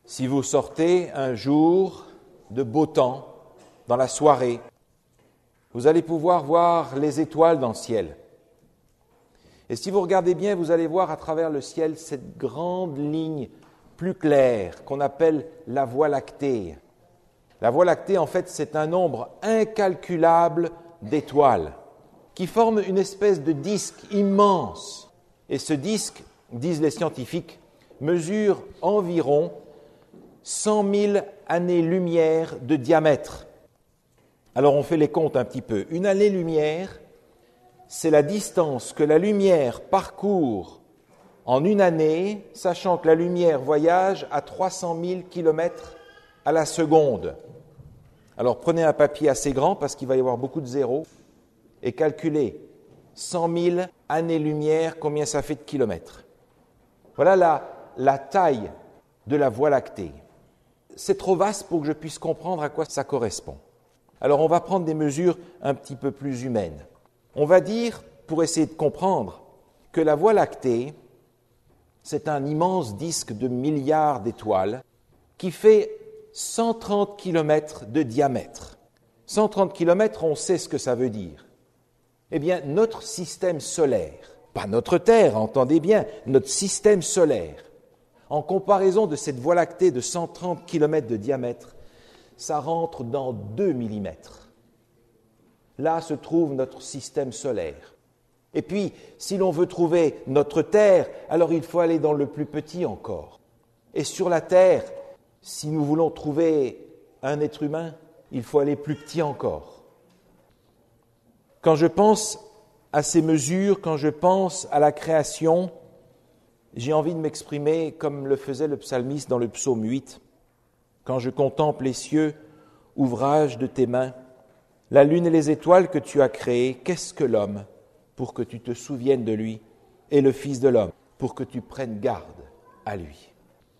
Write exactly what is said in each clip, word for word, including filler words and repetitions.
Si vous sortez un jour de beau temps, dans la soirée, vous allez pouvoir voir les étoiles dans le ciel. Et si vous regardez bien, vous allez voir à travers le ciel cette grande ligne plus claire qu'on appelle la Voie lactée. La Voie lactée, en fait, c'est un nombre incalculable d'étoiles qui forment une espèce de disque immense. Et ce disque, disent les scientifiques, mesure environ cent mille années-lumière de diamètre. Alors on fait les comptes un petit peu. Une année-lumière, c'est la distance que la lumière parcourt en une année, sachant que la lumière voyage à trois cent mille kilomètres à la seconde. Alors prenez un papier assez grand, parce qu'il va y avoir beaucoup de zéros, et calculez cent mille années-lumière, combien ça fait de kilomètres. Voilà la, la taille de la Voie lactée. C'est trop vaste pour que je puisse comprendre à quoi ça correspond. Alors on va prendre des mesures un petit peu plus humaines. On va dire, pour essayer de comprendre, que la Voie lactée, c'est un immense disque de milliards d'étoiles qui fait cent trente kilomètres de diamètre. cent trente kilomètres, on sait ce que ça veut dire. Eh bien, notre système solaire, pas notre Terre, entendez bien, notre système solaire, en comparaison de cette Voie lactée de cent trente kilomètres de diamètre, ça rentre dans deux millimètres. Là se trouve notre système solaire. Et puis, si l'on veut trouver notre Terre, alors il faut aller dans le plus petit encore. Et sur la Terre, si nous voulons trouver un être humain, il faut aller plus petit encore. Quand je pense à ces mesures, quand je pense à la création, j'ai envie de m'exprimer comme le faisait le psalmiste dans le psaume huit. Quand je contemple les cieux, ouvrage de tes mains, la lune et les étoiles que tu as créées, qu'est-ce que l'homme pour que tu te souviennes de lui, et le Fils de l'homme pour que tu prennes garde à lui.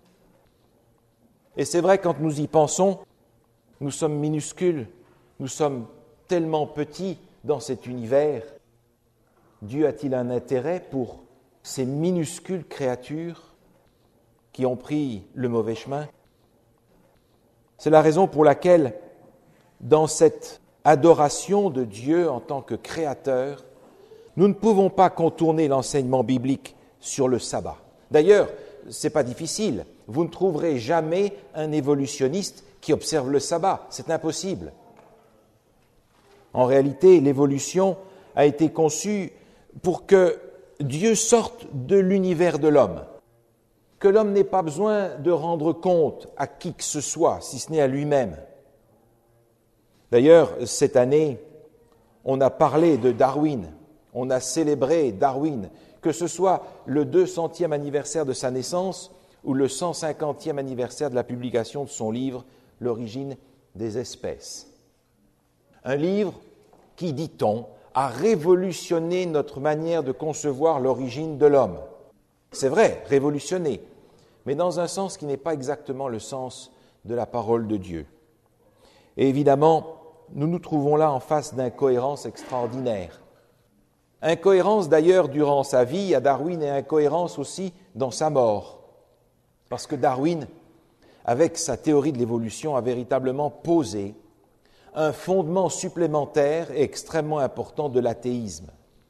Et c'est vrai, quand nous y pensons, nous sommes minuscules, nous sommes tellement petits dans cet univers. Dieu a-t-il un intérêt pour ces minuscules créatures qui ont pris le mauvais chemin? C'est la raison pour laquelle, dans cette adoration de Dieu en tant que créateur, nous ne pouvons pas contourner l'enseignement biblique sur le sabbat. D'ailleurs, ce n'est pas difficile. Vous ne trouverez jamais un évolutionniste qui observe le sabbat. C'est impossible. En réalité, l'évolution a été conçue pour que Dieu sorte de l'univers de l'homme, que l'homme n'ait pas besoin de rendre compte à qui que ce soit, si ce n'est à lui-même. D'ailleurs, cette année, on a parlé de Darwin, on a célébré Darwin, que ce soit le deux centième anniversaire de sa naissance ou le cent cinquantième anniversaire de la publication de son livre « L'origine des espèces ». Un livre qui, dit-on, a révolutionné notre manière de concevoir l'origine de l'homme. C'est vrai, révolutionné, mais dans un sens qui n'est pas exactement le sens de la parole de Dieu. Et évidemment, nous nous trouvons là en face d'incohérences extraordinaires. Incohérence d'ailleurs durant sa vie à Darwin et incohérence aussi dans sa mort. Parce que Darwin, avec sa théorie de l'évolution, a véritablement posé un fondement supplémentaire et extrêmement important de l'athéisme.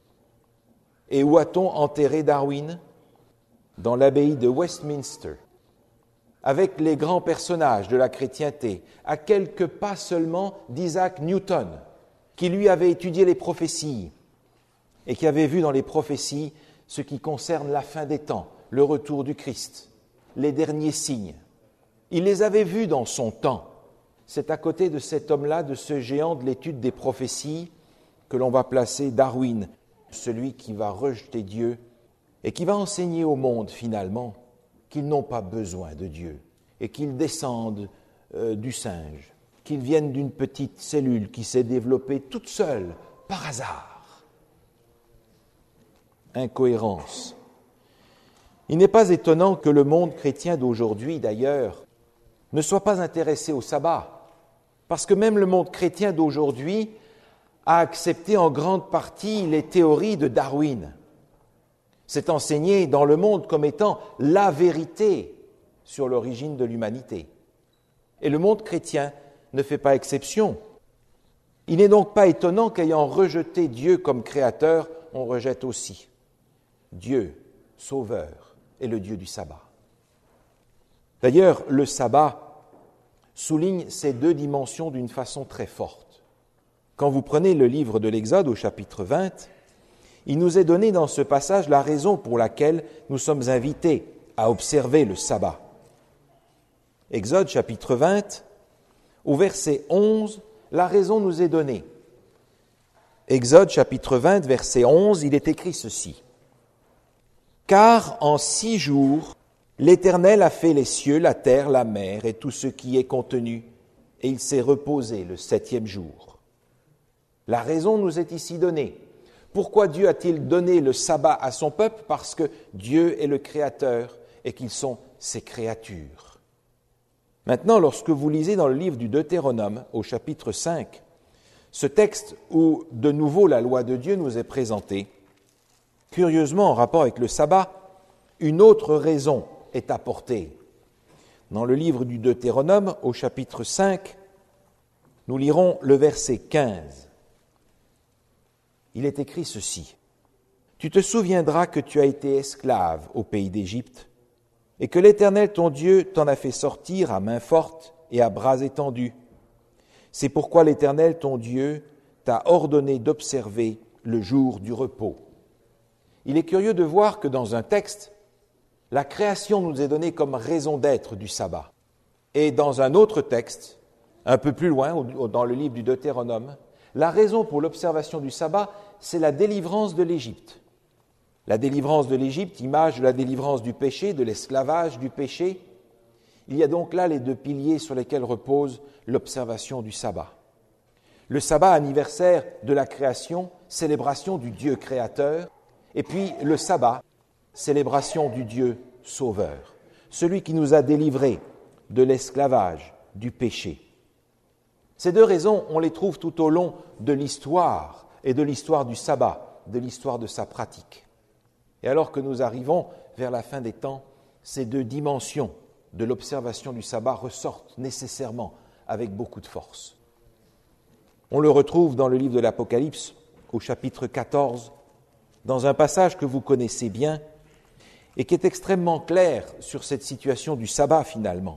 Et où a-t-on enterré Darwin? Dans l'abbaye de Westminster, avec les grands personnages de la chrétienté, à quelques pas seulement d'Isaac Newton, qui lui avait étudié les prophéties et qui avait vu dans les prophéties ce qui concerne la fin des temps, le retour du Christ, les derniers signes. Il les avait vus dans son temps. C'est à côté de cet homme-là, de ce géant de l'étude des prophéties, que l'on va placer Darwin, celui qui va rejeter Dieu et qui va enseigner au monde, finalement, qu'ils n'ont pas besoin de Dieu et qu'ils descendent euh, du singe, qu'ils viennent d'une petite cellule qui s'est développée toute seule, par hasard. Incohérence. Il n'est pas étonnant que le monde chrétien d'aujourd'hui, d'ailleurs, ne soit pas intéressé au sabbat, parce que même le monde chrétien d'aujourd'hui a accepté en grande partie les théories de Darwin. C'est enseigné dans le monde comme étant la vérité sur l'origine de l'humanité. Et le monde chrétien ne fait pas exception. Il n'est donc pas étonnant qu'ayant rejeté Dieu comme créateur, on rejette aussi Dieu, sauveur, et le Dieu du sabbat. D'ailleurs, le sabbat souligne ces deux dimensions d'une façon très forte. Quand vous prenez le livre de l'Exode au chapitre vingt, il nous est donné dans ce passage la raison pour laquelle nous sommes invités à observer le sabbat. Exode chapitre vingt, au verset onze, la raison nous est donnée. Exode chapitre vingt, verset onze, il est écrit ceci. « Car en six jours, l'Éternel a fait les cieux, la terre, la mer et tout ce qui est contenu, et il s'est reposé le septième jour. » La raison nous est ici donnée. Pourquoi Dieu a-t-il donné le sabbat à son peuple ? Parce que Dieu est le Créateur et qu'ils sont ses créatures. Maintenant, lorsque vous lisez dans le livre du Deutéronome, au chapitre cinq, ce texte où de nouveau la loi de Dieu nous est présentée, curieusement en rapport avec le sabbat, une autre raison est apportée. Dans le livre du Deutéronome, au chapitre cinq, nous lirons le verset quinze. Il est écrit ceci. « Tu te souviendras que tu as été esclave au pays d'Égypte, et que l'Éternel ton Dieu t'en a fait sortir à main forte et à bras étendus. C'est pourquoi l'Éternel ton Dieu t'a ordonné d'observer le jour du repos. » Il est curieux de voir que dans un texte, la création nous est donnée comme raison d'être du sabbat. Et dans un autre texte, un peu plus loin, dans le livre du Deutéronome, la raison pour l'observation du sabbat, c'est la délivrance de l'Égypte. La délivrance de l'Égypte, image de la délivrance du péché, de l'esclavage du péché. Il y a donc là les deux piliers sur lesquels repose l'observation du sabbat. Le sabbat anniversaire de la création, célébration du Dieu créateur, et puis le sabbat, célébration du Dieu sauveur, celui qui nous a délivrés de l'esclavage, du péché. Ces deux raisons, on les trouve tout au long de l'histoire et de l'histoire du sabbat, de l'histoire de sa pratique. Et alors que nous arrivons vers la fin des temps, ces deux dimensions de l'observation du sabbat ressortent nécessairement avec beaucoup de force. On le retrouve dans le livre de l'Apocalypse, au chapitre quatorze, dans un passage que vous connaissez bien et qui est extrêmement clair sur cette situation du sabbat finalement.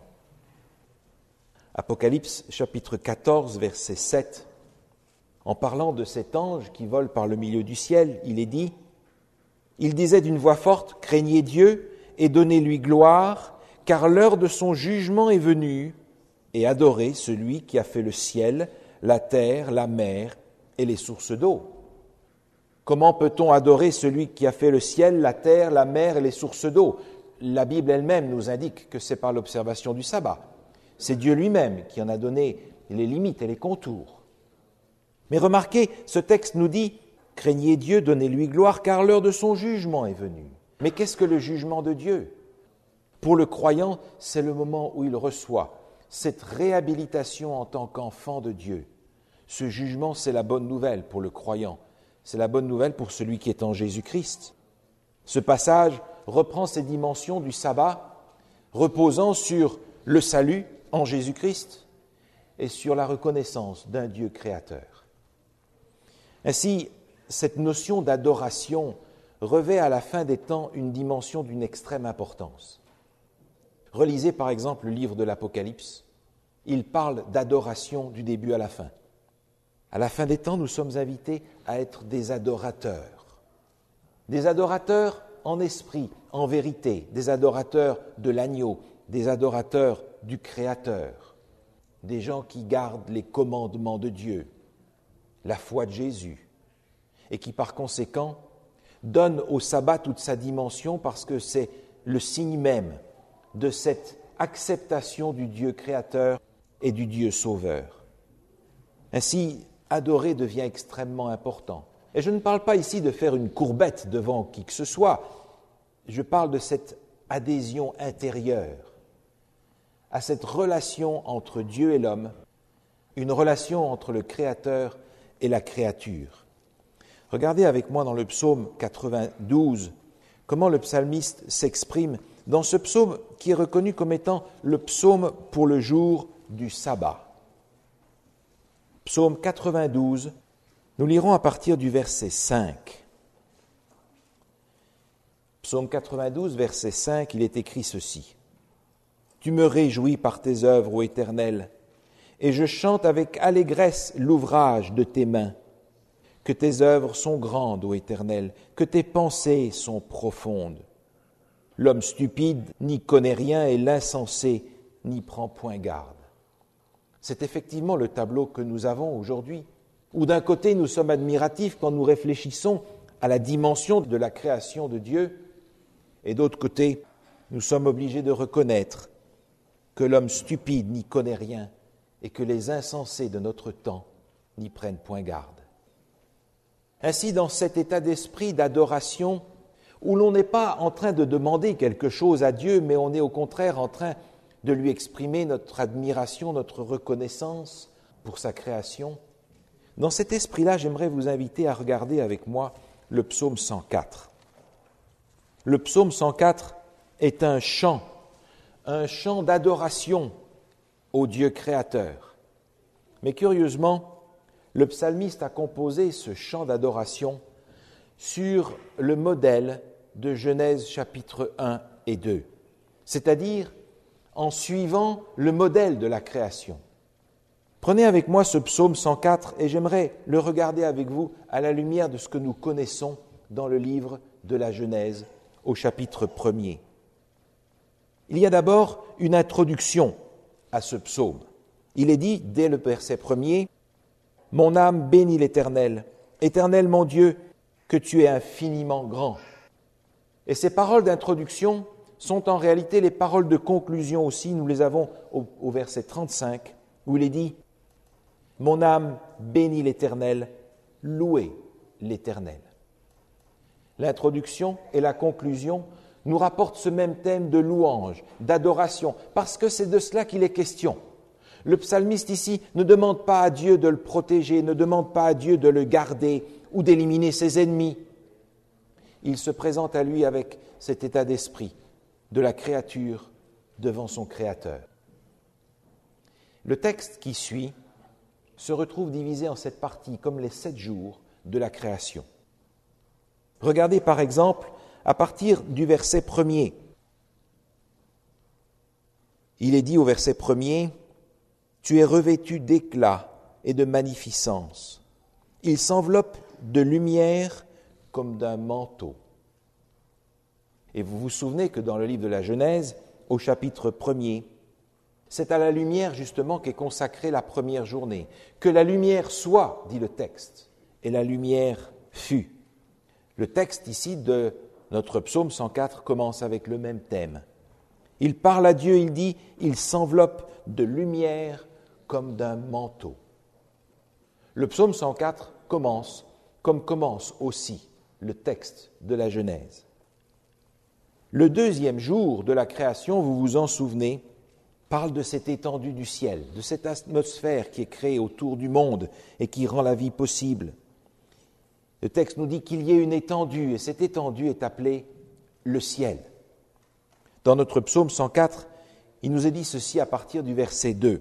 Apocalypse chapitre quatorze, verset sept, en parlant de cet ange qui vole par le milieu du ciel, il est dit « Il disait d'une voix forte, craignez Dieu et donnez-lui gloire, car l'heure de son jugement est venue, et adorez celui qui a fait le ciel, la terre, la mer et les sources d'eau. » Comment peut-on adorer celui qui a fait le ciel, la terre, la mer et les sources d'eau ? La Bible elle-même nous indique que c'est par l'observation du sabbat. C'est Dieu lui-même qui en a donné les limites et les contours. Mais remarquez, ce texte nous dit « Craignez Dieu, donnez-lui gloire, car l'heure de son jugement est venue. » Mais qu'est-ce que le jugement de Dieu ? Pour le croyant, c'est le moment où il reçoit cette réhabilitation en tant qu'enfant de Dieu. Ce jugement, c'est la bonne nouvelle pour le croyant. C'est la bonne nouvelle pour celui qui est en Jésus-Christ. Ce passage reprend ces dimensions du sabbat, reposant sur le salut en Jésus-Christ et sur la reconnaissance d'un Dieu créateur. Ainsi, cette notion d'adoration revêt à la fin des temps une dimension d'une extrême importance. Relisez par exemple le livre de l'Apocalypse. Il parle d'adoration du début à la fin. À la fin des temps, nous sommes invités à être des adorateurs. Des adorateurs en esprit, en vérité, des adorateurs de l'agneau, des adorateurs du Créateur, des gens qui gardent les commandements de Dieu, la foi de Jésus, et qui par conséquent donnent au sabbat toute sa dimension parce que c'est le signe même de cette acceptation du Dieu créateur et du Dieu sauveur. Ainsi, adorer devient extrêmement important. Et je ne parle pas ici de faire une courbette devant qui que ce soit, je parle de cette adhésion intérieure à cette relation entre Dieu et l'homme, une relation entre le Créateur et la créature. Regardez avec moi dans le psaume quatre-vingt-douze comment le psalmiste s'exprime dans ce psaume qui est reconnu comme étant le psaume pour le jour du sabbat. Psaume quatre-vingt-douze, nous lirons à partir du verset cinq. Psaume quatre-vingt-douze, verset cinq, il est écrit ceci. « Tu me réjouis par tes œuvres, ô Éternel, et je chante avec allégresse l'ouvrage de tes mains. Que tes œuvres sont grandes, ô Éternel, que tes pensées sont profondes. L'homme stupide n'y connaît rien et l'insensé n'y prend point garde. » C'est effectivement le tableau que nous avons aujourd'hui, où d'un côté nous sommes admiratifs quand nous réfléchissons à la dimension de la création de Dieu, et d'autre côté, nous sommes obligés de reconnaître que l'homme stupide n'y connaît rien et que les insensés de notre temps n'y prennent point garde. Ainsi, dans cet état d'esprit d'adoration, où l'on n'est pas en train de demander quelque chose à Dieu, mais on est au contraire en train de lui exprimer notre admiration, notre reconnaissance pour sa création, dans cet esprit-là, j'aimerais vous inviter à regarder avec moi le psaume cent quatre. Le psaume cent quatre est un chant, un chant d'adoration au Dieu créateur. Mais curieusement, le psalmiste a composé ce chant d'adoration sur le modèle de Genèse chapitre un et deux, c'est-à-dire en suivant le modèle de la création. Prenez avec moi ce psaume cent quatre et j'aimerais le regarder avec vous à la lumière de ce que nous connaissons dans le livre de la Genèse au chapitre premier. Il y a d'abord une introduction à ce psaume. Il est dit, dès le verset premier, « Mon âme bénit l'Éternel, Éternel mon Dieu, que tu es infiniment grand. » Et ces paroles d'introduction sont en réalité les paroles de conclusion aussi. Nous les avons au, au verset trente-cinq, où il est dit « Mon âme bénit l'Éternel, louez l'Éternel. » L'introduction et la conclusion nous rapportent ce même thème de louange, d'adoration, parce que c'est de cela qu'il est question. Le psalmiste ici ne demande pas à Dieu de le protéger, ne demande pas à Dieu de le garder ou d'éliminer ses ennemis. Il se présente à lui avec cet état d'esprit de la créature devant son Créateur. Le texte qui suit se retrouve divisé en sept parties, comme les sept jours de la création. Regardez par exemple à partir du verset premier. Il est dit au verset premier, « Tu es revêtu d'éclat et de magnificence. Il s'enveloppe de lumière comme d'un manteau. » Et vous vous souvenez que dans le livre de la Genèse, au chapitre premier, c'est à la lumière justement qu'est consacrée la première journée. Que la lumière soit, dit le texte, et la lumière fut. Le texte ici de notre psaume cent quatre commence avec le même thème. Il parle à Dieu, il dit, il s'enveloppe de lumière comme d'un manteau. Le psaume cent quatre commence comme commence aussi le texte de la Genèse. Le deuxième jour de la création, vous vous en souvenez, parle de cette étendue du ciel, de cette atmosphère qui est créée autour du monde et qui rend la vie possible. Le texte nous dit qu'il y ait une étendue, et cette étendue est appelée le ciel. Dans notre psaume cent quatre, il nous est dit ceci à partir du verset deux.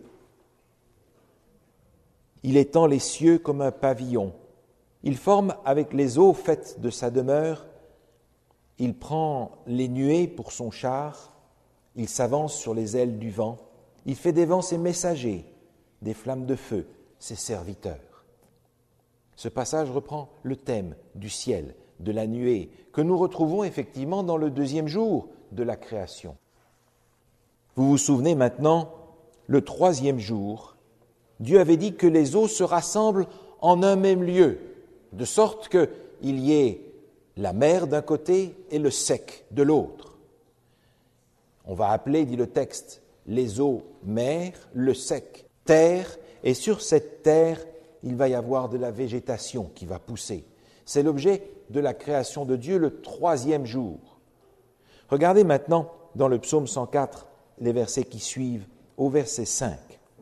« Il étend les cieux comme un pavillon. Il forme avec les eaux faites de sa demeure. Il prend les nuées pour son char. Il s'avance sur les ailes du vent. Il fait des vents ses messagers, des flammes de feu ses serviteurs. » Ce passage reprend le thème du ciel, de la nuée, que nous retrouvons effectivement dans le deuxième jour de la création. Vous vous souvenez maintenant, le troisième jour, Dieu avait dit que les eaux se rassemblent en un même lieu, de sorte qu'il y ait la mer d'un côté et le sec de l'autre. On va appeler, dit le texte, les eaux mer, le sec terre, et sur cette terre, il va y avoir de la végétation qui va pousser. C'est l'objet de la création de Dieu le troisième jour. Regardez maintenant dans le psaume cent quatre, les versets qui suivent, au verset cinq.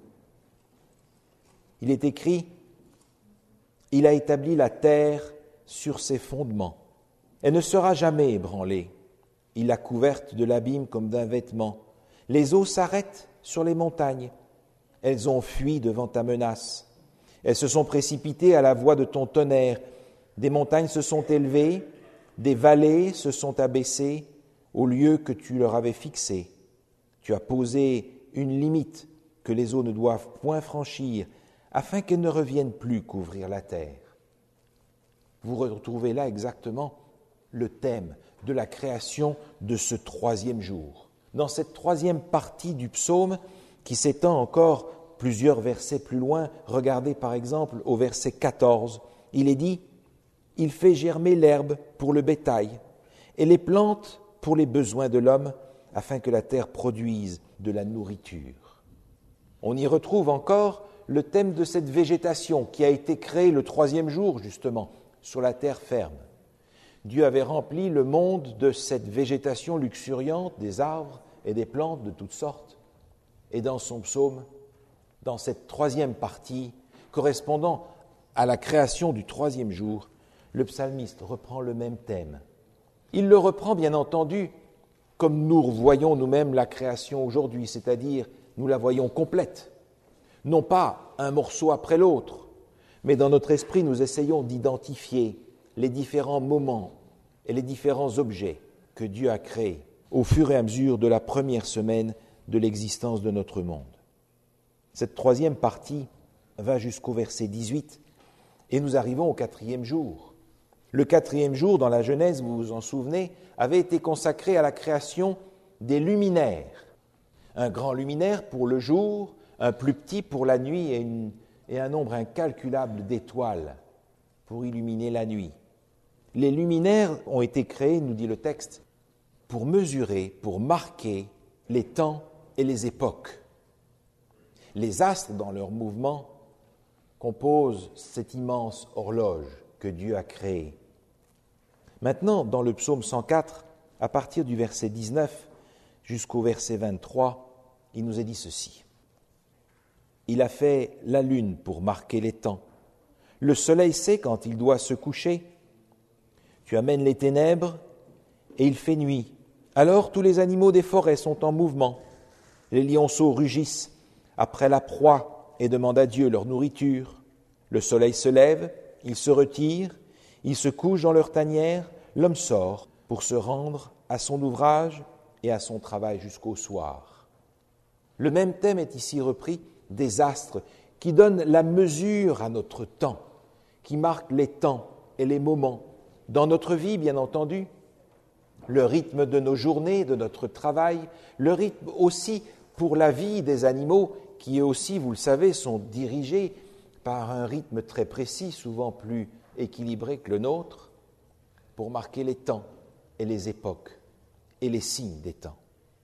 Il est écrit « Il a établi la terre sur ses fondements. Elle ne sera jamais ébranlée. Il l'a couverte de l'abîme comme d'un vêtement. Les eaux s'arrêtent sur les montagnes. Elles ont fui devant ta menace. Elles se sont précipitées à la voix de ton tonnerre. Des montagnes se sont élevées, des vallées se sont abaissées au lieu que tu leur avais fixé. Tu as posé une limite que les eaux ne doivent point franchir, afin qu'elles ne reviennent plus couvrir la terre. Vous retrouvez là exactement le thème de la création de ce troisième jour. Dans cette troisième partie du psaume, qui s'étend encore plusieurs versets plus loin, regardez par exemple au verset quatorze, il est dit « Il fait germer l'herbe pour le bétail et les plantes pour les besoins de l'homme, afin que la terre produise de la nourriture. » On y retrouve encore le thème de cette végétation qui a été créée le troisième jour, justement, sur la terre ferme. Dieu avait rempli le monde de cette végétation luxuriante, des arbres et des plantes de toutes sortes. Et dans son psaume, dans cette troisième partie, correspondant à la création du troisième jour, le psalmiste reprend le même thème. Il le reprend, bien entendu, comme nous voyons nous-mêmes la création aujourd'hui, c'est-à-dire nous la voyons complète. Non pas un morceau après l'autre, mais dans notre esprit, nous essayons d'identifier les différents moments et les différents objets que Dieu a créés au fur et à mesure de la première semaine de l'existence de notre monde. Cette troisième partie va jusqu'au verset dix-huit et nous arrivons au quatrième jour. Le quatrième jour, dans la Genèse, vous vous en souvenez, avait été consacré à la création des luminaires. Un grand luminaire pour le jour, un plus petit pour la nuit et, une, et un nombre incalculable d'étoiles pour illuminer la nuit. Les luminaires ont été créés, nous dit le texte, pour mesurer, pour marquer les temps et les époques. Les astres, dans leur mouvement, composent cette immense horloge que Dieu a créée. Maintenant, dans le psaume cent quatre, à partir du verset dix-neuf jusqu'au verset vingt-trois, il nous est dit ceci. Il a fait la lune pour marquer les temps. Le soleil sait quand il doit se coucher. Tu amènes les ténèbres et il fait nuit. Alors tous les animaux des forêts sont en mouvement. Les lionceaux rugissent après la proie et demandent à Dieu leur nourriture. Le soleil se lève, il se retire, ils se couchent dans leur tanière, l'homme sort pour se rendre à son ouvrage et à son travail jusqu'au soir. Le même thème est ici repris, des astres qui donnent la mesure à notre temps, qui marquent les temps et les moments. Dans notre vie, bien entendu, le rythme de nos journées, de notre travail, le rythme aussi pour la vie des animaux qui aussi, vous le savez, sont dirigés par un rythme très précis, souvent plus équilibré que le nôtre, pour marquer les temps et les époques et les signes des temps.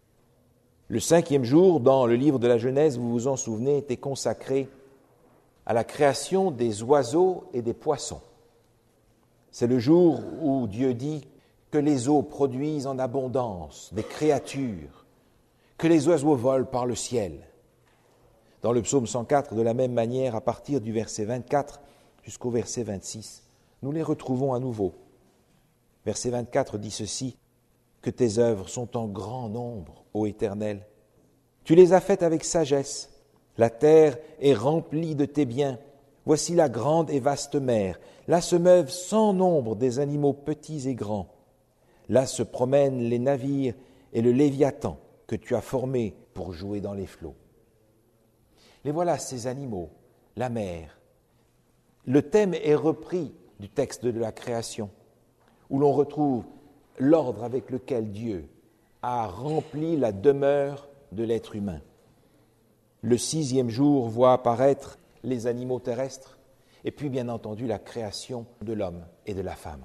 Le cinquième jour, dans le livre de la Genèse, vous vous en souvenez, était consacré à la création des oiseaux et des poissons. C'est le jour où Dieu dit que les eaux produisent en abondance des créatures, que les oiseaux volent par le ciel. Dans le psaume cent quatre, de la même manière, à partir du verset vingt-quatre jusqu'au verset vingt-six, nous les retrouvons à nouveau. Verset vingt-quatre dit ceci, « Que tes œuvres sont en grand nombre, ô Éternel. Tu les as faites avec sagesse. La terre est remplie de tes biens. Voici la grande et vaste mer. Là se meuvent sans nombre des animaux petits et grands. Là se promènent les navires et le Léviathan que tu as formé pour jouer dans les flots. » Les voilà, ces animaux, la mer. Le thème est repris du texte de la création, où l'on retrouve l'ordre avec lequel Dieu a rempli la demeure de l'être humain. Le sixième jour voit apparaître les animaux terrestres, et puis bien entendu la création de l'homme et de la femme.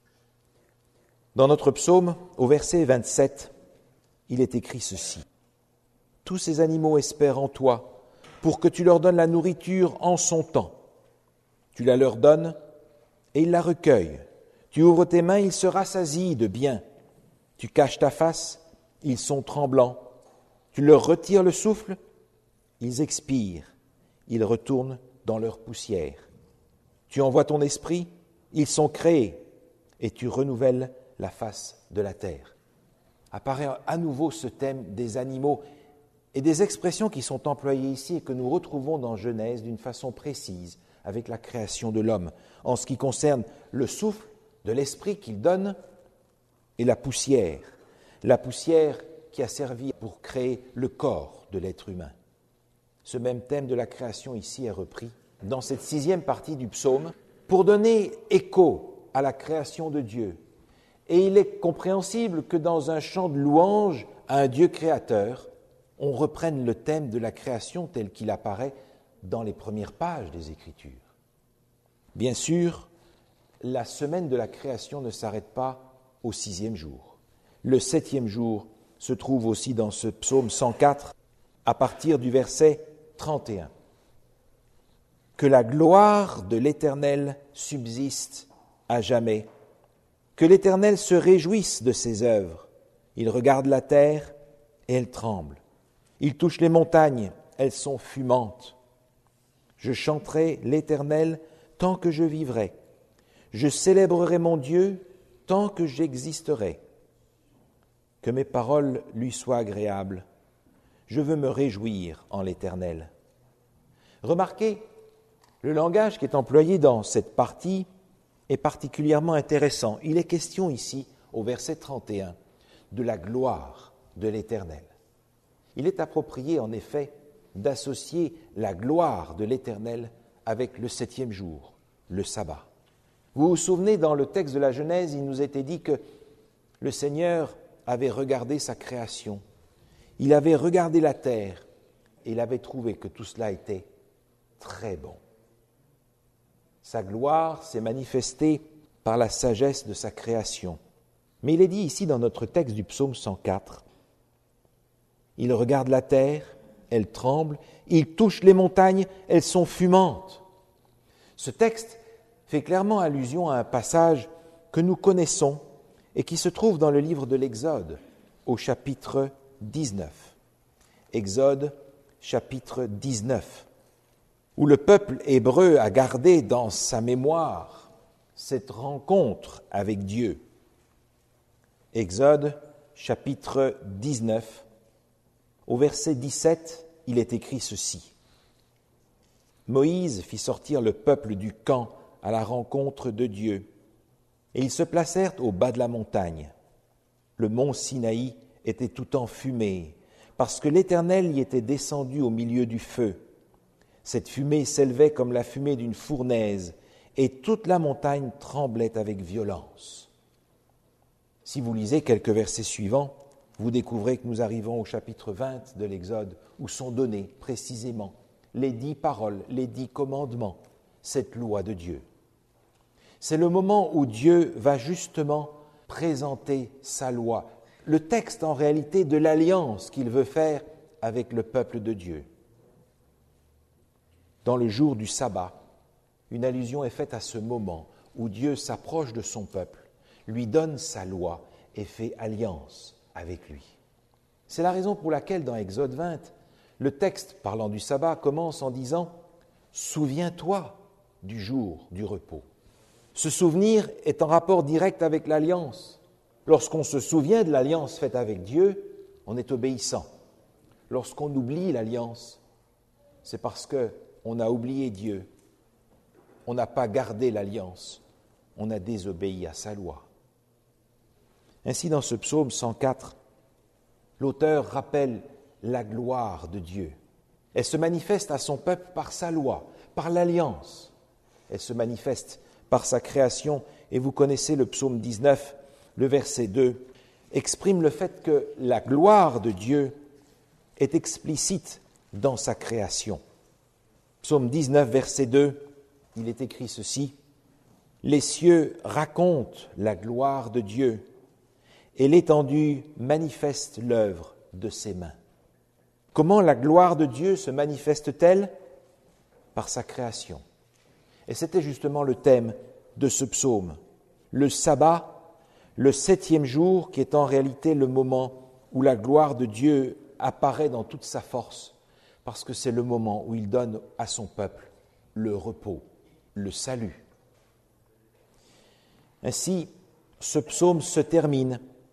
Dans notre psaume, au verset vingt-sept, il est écrit ceci. « Tous ces animaux espèrent en toi, pour que tu leur donnes la nourriture en son temps. Tu la leur donnes, et ils la recueillent. Tu ouvres tes mains, ils se rassasient de bien. Tu caches ta face, ils sont tremblants. Tu leur retires le souffle, ils expirent. Ils retournent dans leur poussière. Tu envoies ton esprit, ils sont créés, et tu renouvelles la face de la terre. » apparaît à nouveau ce thème des animaux et des expressions qui sont employées ici et que nous retrouvons dans Genèse d'une façon précise avec la création de l'homme, en ce qui concerne le souffle de l'esprit qu'il donne et la poussière, la poussière qui a servi pour créer le corps de l'être humain. Ce même thème de la création ici est repris dans cette sixième partie du psaume pour donner écho à la création de Dieu. Et il est compréhensible que dans un chant de louange à un Dieu créateur, on reprenne le thème de la création tel qu'il apparaît dans les premières pages des Écritures. Bien sûr, la semaine de la création ne s'arrête pas au sixième jour. Le septième jour se trouve aussi dans ce psaume cent quatre, à partir du verset trente et un. Que la gloire de l'Éternel subsiste à jamais, que l'Éternel se réjouisse de ses œuvres. Il regarde la terre et elle tremble. Il touche les montagnes, elles sont fumantes. Je chanterai l'Éternel tant que je vivrai. Je célébrerai mon Dieu tant que j'existerai. Que mes paroles lui soient agréables. Je veux me réjouir en l'Éternel. Remarquez, le langage qui est employé dans cette partie est particulièrement intéressant. Il est question ici, au verset trente et un, de la gloire de l'Éternel. Il est approprié, en effet, d'associer la gloire de l'Éternel avec le septième jour, le sabbat. Vous vous souvenez, dans le texte de la Genèse, il nous était dit que le Seigneur avait regardé sa création. Il avait regardé la terre et il avait trouvé que tout cela était très bon. Sa gloire s'est manifestée par la sagesse de sa création. Mais il est dit ici dans notre texte du psaume cent quatre, il regarde la terre, elle tremble, il touche les montagnes, elles sont fumantes. Ce texte fait clairement allusion à un passage que nous connaissons et qui se trouve dans le livre de l'Exode, au chapitre dix-neuf. Exode, chapitre dix-neuf, où le peuple hébreu a gardé dans sa mémoire cette rencontre avec Dieu. Exode, chapitre dix-neuf, au verset dix-sept, il est écrit ceci. Moïse fit sortir le peuple du camp à la rencontre de Dieu, et ils se placèrent au bas de la montagne. Le mont Sinaï était tout enfumé, parce que l'Éternel y était descendu au milieu du feu. Cette fumée s'élevait comme la fumée d'une fournaise, et toute la montagne tremblait avec violence. Si vous lisez quelques versets suivants, vous découvrez que nous arrivons au chapitre vingt de l'Exode, où sont données précisément les dix paroles, les dix commandements, cette loi de Dieu. C'est le moment où Dieu va justement présenter sa loi, le texte en réalité de l'alliance qu'il veut faire avec le peuple de Dieu. Dans le jour du sabbat, une allusion est faite à ce moment où Dieu s'approche de son peuple, lui donne sa loi et fait alliance avec lui. C'est la raison pour laquelle dans Exode vingt, le texte parlant du sabbat commence en disant « Souviens-toi du jour du repos ». Ce souvenir est en rapport direct avec l'alliance. Lorsqu'on se souvient de l'alliance faite avec Dieu, on est obéissant. Lorsqu'on oublie l'alliance, c'est parce qu'on a oublié Dieu. On n'a pas gardé l'alliance. On a désobéi à sa loi. Ainsi, dans ce psaume cent quatre, l'auteur rappelle la gloire de Dieu. Elle se manifeste à son peuple par sa loi, par l'alliance. Elle se manifeste par sa création. Et vous connaissez le psaume dix-neuf, le verset deux, exprime le fait que la gloire de Dieu est explicite dans sa création. Psaume dix-neuf, verset deux, il est écrit ceci, « Les cieux racontent la gloire de Dieu, et l'étendue manifeste l'œuvre de ses mains. » Comment la gloire de Dieu se manifeste-t-elle ? Par sa création. Et c'était justement le thème de ce psaume. Le sabbat, le septième jour, qui est en réalité le moment où la gloire de Dieu apparaît dans toute sa force, parce que c'est le moment où il donne à son peuple le repos, le salut. Ainsi, ce psaume se termine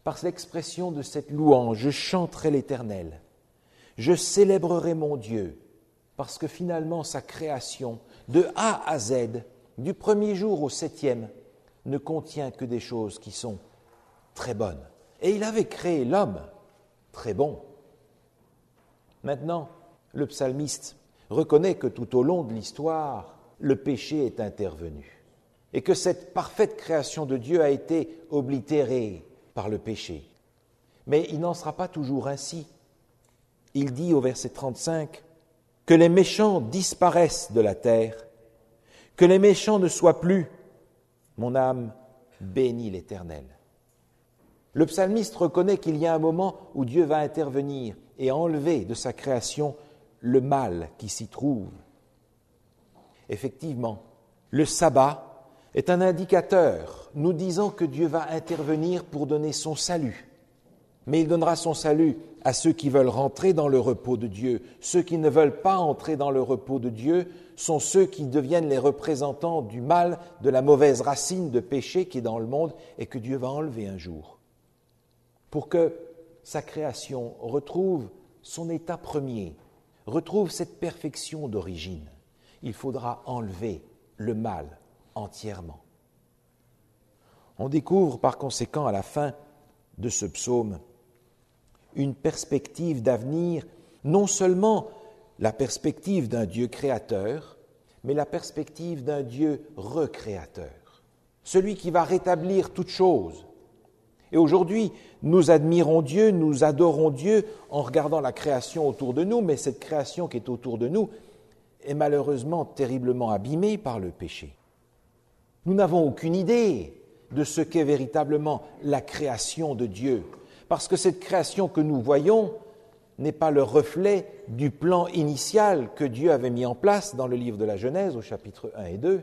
par l'expression de cette louange, je chanterai l'Éternel, je célébrerai mon Dieu, parce que finalement sa création, de A à Z, du premier jour au septième, ne contient que des choses qui sont très bonnes. Et il avait créé l'homme très bon. Maintenant, le psalmiste reconnaît que tout au long de l'histoire, le péché est intervenu et que cette parfaite création de Dieu a été oblitérée par le péché. Mais il n'en sera pas toujours ainsi. Il dit au verset trente-cinq que les méchants disparaissent de la terre, que les méchants ne soient plus. Mon âme bénit l'Éternel. Le psalmiste reconnaît qu'il y a un moment où Dieu va intervenir et enlever de sa création le mal qui s'y trouve. Effectivement, le sabbat est un indicateur nous disant que Dieu va intervenir pour donner son salut. Mais il donnera son salut à ceux qui veulent rentrer dans le repos de Dieu. Ceux qui ne veulent pas entrer dans le repos de Dieu sont ceux qui deviennent les représentants du mal, de la mauvaise racine de péché qui est dans le monde et que Dieu va enlever un jour. Pour que sa création retrouve son état premier, retrouve cette perfection d'origine, il faudra enlever le mal entièrement. On découvre par conséquent à la fin de ce psaume une perspective d'avenir, non seulement la perspective d'un Dieu créateur, mais la perspective d'un Dieu recréateur, celui qui va rétablir toutes choses. Et aujourd'hui, nous admirons Dieu, nous adorons Dieu en regardant la création autour de nous, mais cette création qui est autour de nous est malheureusement terriblement abîmée par le péché. Nous n'avons aucune idée de ce qu'est véritablement la création de Dieu, parce que cette création que nous voyons n'est pas le reflet du plan initial que Dieu avait mis en place dans le livre de la Genèse au chapitre un et deux.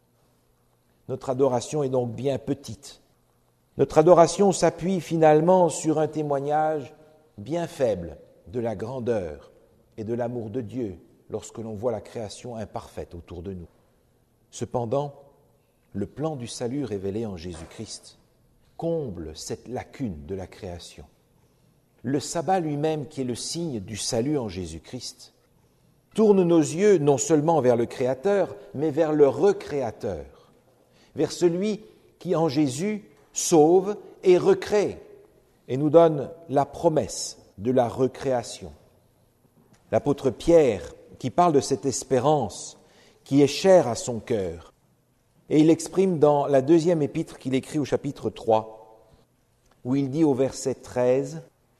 Notre adoration est donc bien petite. Notre adoration s'appuie finalement sur un témoignage bien faible de la grandeur et de l'amour de Dieu lorsque l'on voit la création imparfaite autour de nous. Cependant, le plan du salut révélé en Jésus-Christ comble cette lacune de la création. Le sabbat lui-même, qui est le signe du salut en Jésus-Christ, tourne nos yeux non seulement vers le Créateur, mais vers le recréateur, vers celui qui en Jésus sauve et recrée et nous donne la promesse de la recréation. L'apôtre Pierre, qui parle de cette espérance qui est chère à son cœur, et il l'exprime dans la deuxième épître qu'il écrit au chapitre trois, où il dit au verset treize,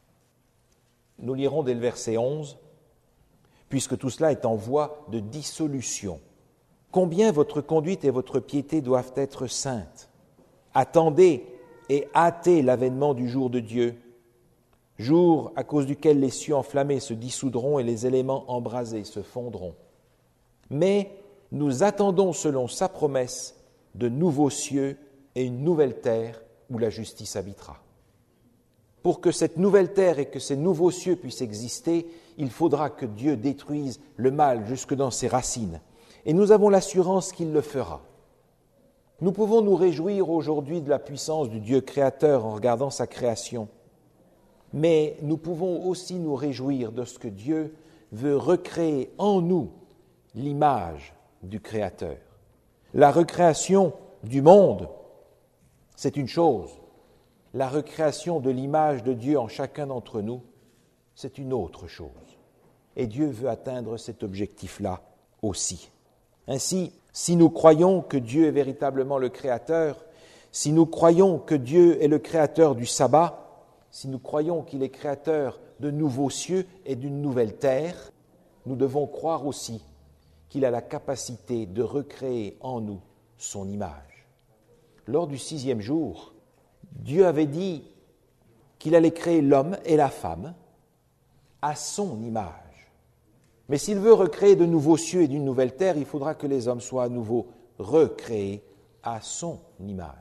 nous lirons dès le verset onze, puisque tout cela est en voie de dissolution. Combien votre conduite et votre piété doivent être saintes. Attendez et hâtez l'avènement du jour de Dieu, jour à cause duquel les cieux enflammés se dissoudront et les éléments embrasés se fondront. Mais nous attendons selon sa promesse de nouveaux cieux et une nouvelle terre où la justice habitera. Pour que cette nouvelle terre et que ces nouveaux cieux puissent exister, il faudra que Dieu détruise le mal jusque dans ses racines. Et nous avons l'assurance qu'il le fera. Nous pouvons nous réjouir aujourd'hui de la puissance du Dieu créateur en regardant sa création, mais nous pouvons aussi nous réjouir de ce que Dieu veut recréer en nous l'image du Créateur. La recréation du monde, c'est une chose. La recréation de l'image de Dieu en chacun d'entre nous, c'est une autre chose. Et Dieu veut atteindre cet objectif-là aussi. Ainsi, si nous croyons que Dieu est véritablement le Créateur, si nous croyons que Dieu est le Créateur du sabbat, si nous croyons qu'il est créateur de nouveaux cieux et d'une nouvelle terre, nous devons croire aussi qu'il a la capacité de recréer en nous son image. Lors du sixième jour, Dieu avait dit qu'il allait créer l'homme et la femme à son image. Mais s'il veut recréer de nouveaux cieux et d'une nouvelle terre, il faudra que les hommes soient à nouveau recréés à son image.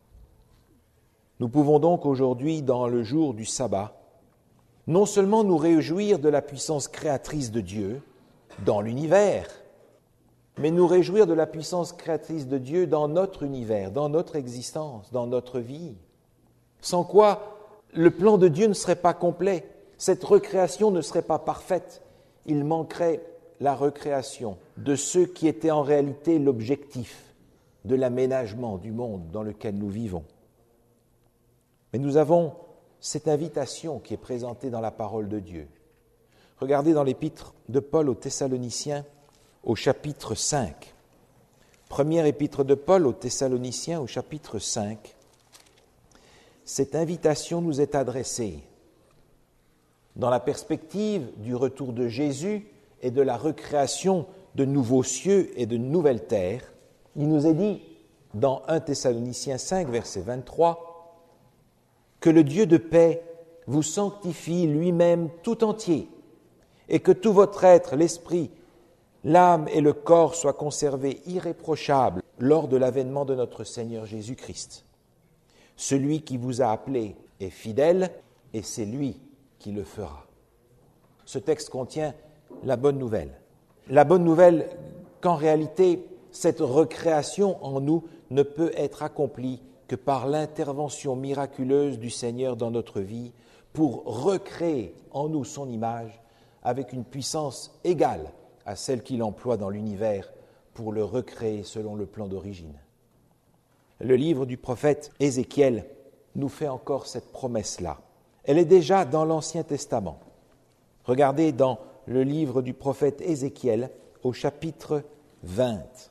Nous pouvons donc aujourd'hui, dans le jour du sabbat, non seulement nous réjouir de la puissance créatrice de Dieu dans l'univers, mais nous réjouir de la puissance créatrice de Dieu dans notre univers, dans notre existence, dans notre vie. Sans quoi, le plan de Dieu ne serait pas complet, cette recréation ne serait pas parfaite. Il manquerait la recréation de ce qui était en réalité l'objectif de l'aménagement du monde dans lequel nous vivons. Mais nous avons cette invitation qui est présentée dans la parole de Dieu. Regardez dans l'épître de Paul aux Thessaloniciens au chapitre cinq. Première épître de Paul aux Thessaloniciens au chapitre cinq. Cette invitation nous est adressée dans la perspective du retour de Jésus et de la recréation de nouveaux cieux et de nouvelles terres. Il nous est dit dans premier Thessaloniciens cinq, verset vingt-trois, que le Dieu de paix vous sanctifie lui-même tout entier et que tout votre être, l'esprit, l'âme et le corps soient conservés irréprochables lors de l'avènement de notre Seigneur Jésus-Christ. Celui qui vous a appelé est fidèle et c'est lui qui le fera. Ce texte contient la bonne nouvelle. La bonne nouvelle qu'en réalité, cette recréation en nous ne peut être accomplie que par l'intervention miraculeuse du Seigneur dans notre vie pour recréer en nous son image avec une puissance égale à celle qu'il emploie dans l'univers pour le recréer selon le plan d'origine. Le livre du prophète Ézéchiel nous fait encore cette promesse-là. Elle est déjà dans l'Ancien Testament. Regardez dans le livre du prophète Ézéchiel au chapitre vingt.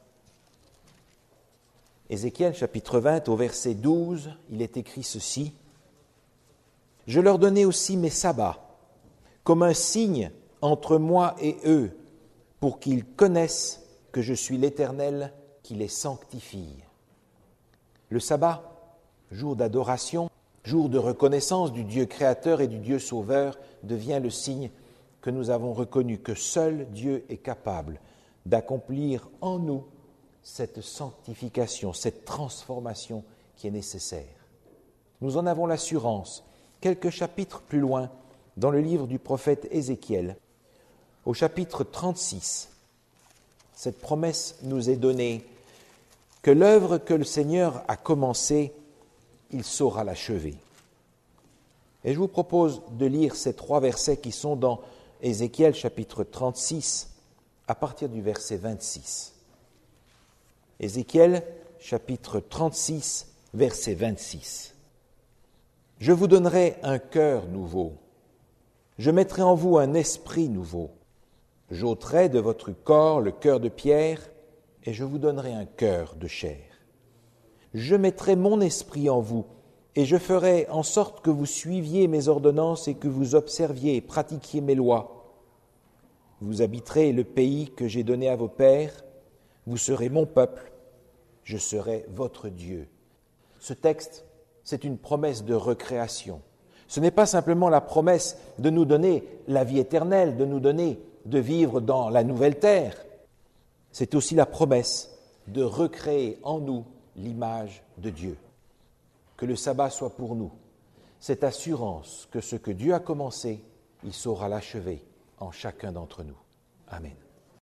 Ézéchiel chapitre vingt au verset douze, il est écrit ceci. « Je leur donnai aussi mes sabbats, comme un signe entre moi et eux, pour qu'ils connaissent que je suis l'Éternel qui les sanctifie. » Le sabbat, jour d'adoration, jour de reconnaissance du Dieu créateur et du Dieu sauveur, devient le signe que nous avons reconnu que seul Dieu est capable d'accomplir en nous cette sanctification, cette transformation qui est nécessaire. Nous en avons l'assurance, quelques chapitres plus loin, dans le livre du prophète Ézéchiel, au chapitre trente-six, cette promesse nous est donnée que l'œuvre que le Seigneur a commencée, il saura l'achever. Et je vous propose de lire ces trois versets qui sont dans Ézéchiel chapitre trente-six, à partir du verset vingt-six. Ézéchiel chapitre trente-six, verset vingt-six. « Je vous donnerai un cœur nouveau, je mettrai en vous un esprit nouveau, j'ôterai de votre corps le cœur de pierre, et je vous donnerai un cœur de chair. Je mettrai mon esprit en vous, et je ferai en sorte que vous suiviez mes ordonnances et que vous observiez et pratiquiez mes lois. Vous habiterez le pays que j'ai donné à vos pères, vous serez mon peuple, je serai votre Dieu. » Ce texte, c'est une promesse de recréation. Ce n'est pas simplement la promesse de nous donner la vie éternelle, de nous donner de vivre dans la nouvelle terre. C'est aussi la promesse de recréer en nous l'image de Dieu. Que le sabbat soit pour nous cette assurance que ce que Dieu a commencé, il saura l'achever en chacun d'entre nous. Amen.